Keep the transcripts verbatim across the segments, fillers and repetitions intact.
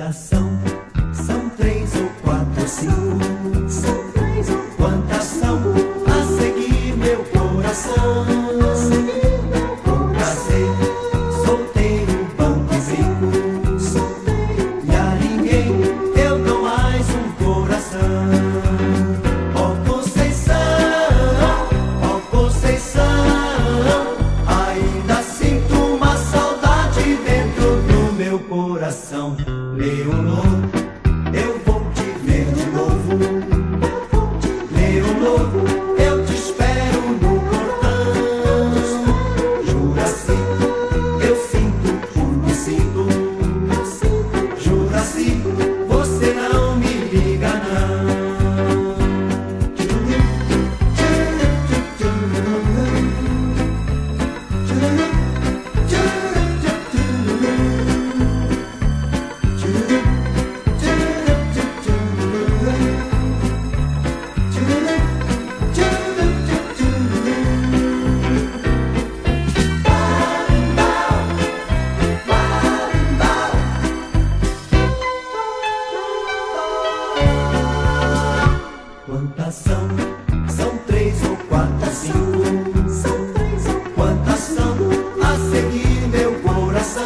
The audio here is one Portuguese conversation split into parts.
Quantas são? São três ou quatro ou cinco? São três ou quantas são? A seguir meu coração. Com prazer, solteiro, banco e rico. E a ninguém eu dou mais um coração. Ó Conceição, ó Conceição, ainda sinto uma saudade dentro do meu coração. Leonor, eu vou te ver de novo. Leonor, eu te espero no portão. Juraci, eu sinto por que sinto. Juraci, você não me liga não. Quantas são? São três ou quatro, cinco. São três ou quantas são? A seguir meu coração.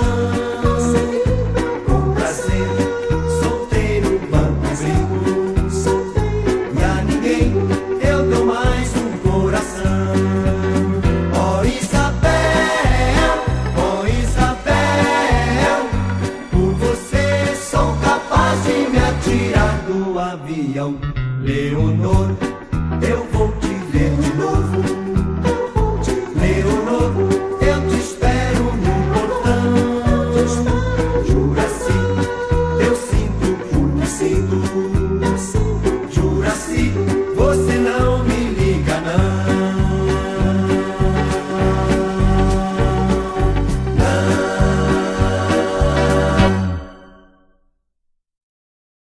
Com prazer, solteiro, banco rico. E a ninguém eu dou mais um coração. Ó Isabel, ó Isabel, por você sou capaz de me atirar do avião. Leonor, eu vou te ver de novo.